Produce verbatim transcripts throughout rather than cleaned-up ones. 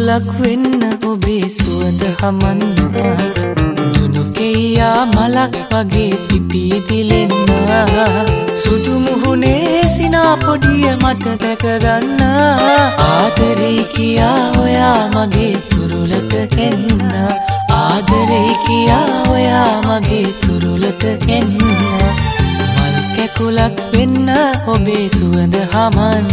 කැකුලක් වෙන්න ඔබේ සුවඳ හමන්න දුනු කෙයියා මලක් වගේ පිපී දිලෙන්න සුදු මුහුණේ සිනා පොඩිය මට දැක ගන්න ආදරේ කියා ඔයා මගේ තුරුලට එන්න ආදරේ කියා ඔයා මගේ තුරුලට එන්න මල් කැකුලක් වෙන්න ඔබේ සුවඳ හමන්න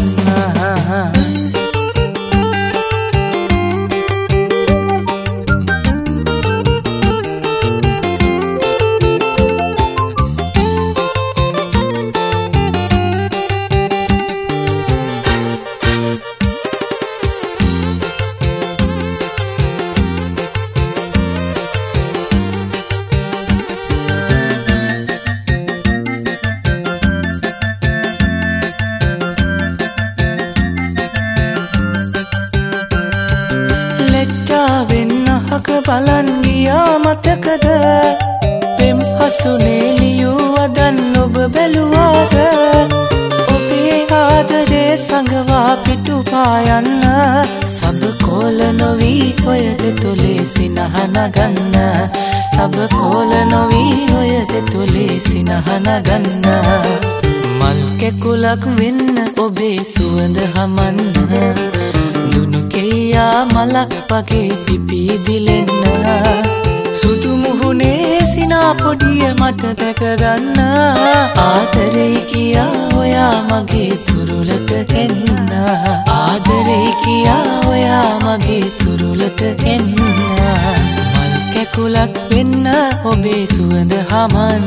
වෙන්නහක බලන් ගියා මතකද පෙම් හසුනේ ලියූ අදන් ඔබ බැලුවාද ඔබේ ආදරේ සංගවා පිටු පායන්න සබ කෝල නොවි ඔයද තුලේ සිනහ නගන්න සබ කෝල නොවි ඔයද තුලේ සිනහ නගන්න මල් කැකුලක් වෙන්න ඔබේ සුවඳ හමන්න දුනු කෙයියා මලක් වගේ පිපී දිලෙන්න සුදු මුහුණේ සිනා පොඩිය මට දැක ගන්න ආදරේ කියා ඔයා මගේ තුරුලට එන්න ආදරේ කියා ඔයා මගේ තුරුලට එන්න මල් කැකුලක් වෙන්න ඔබේ සුවඳ හමන්න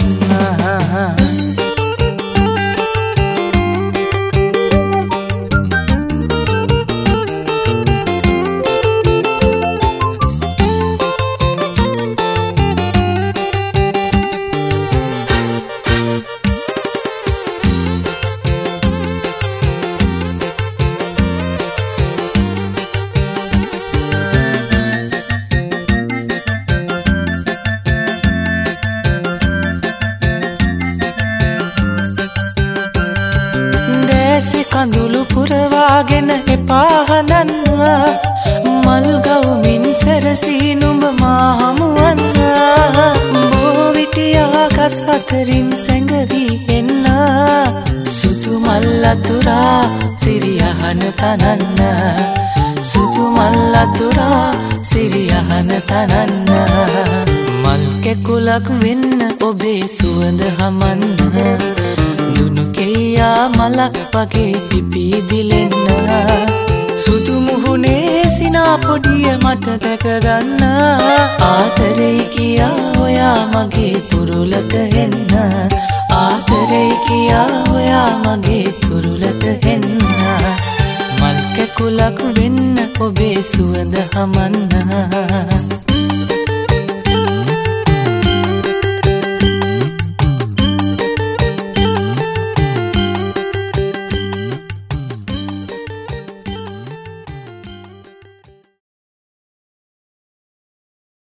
කඳුළු පුරවාගෙන එපා හඳන්න මල් ගවුමින් සැරසී නුඹ මා හමුවන්න බෝවිටියා ගස් අතරින් සැඟවී එන්න සුදු මල් අතුරා සිරියහන තනන්න සුදු මල් අතුරා සිරියහන තනන්න මල් කැකුලක් වෙන්න ඔබේ සුවඳ හමන්න දුනු කෙයියා මලක් වගේ පිපී දිලෙන්න සුදු මුහුණේ සිනා පොඩිය මට දැක ගන්න ආදරේ කියා ඔයා මගේ තුරුලට එන්න ආදරේ කියා ඔයා මගේ තුරුලට එන්න මල් කැකුලක් වෙන්න ඔබේ සුවඳ හමන්න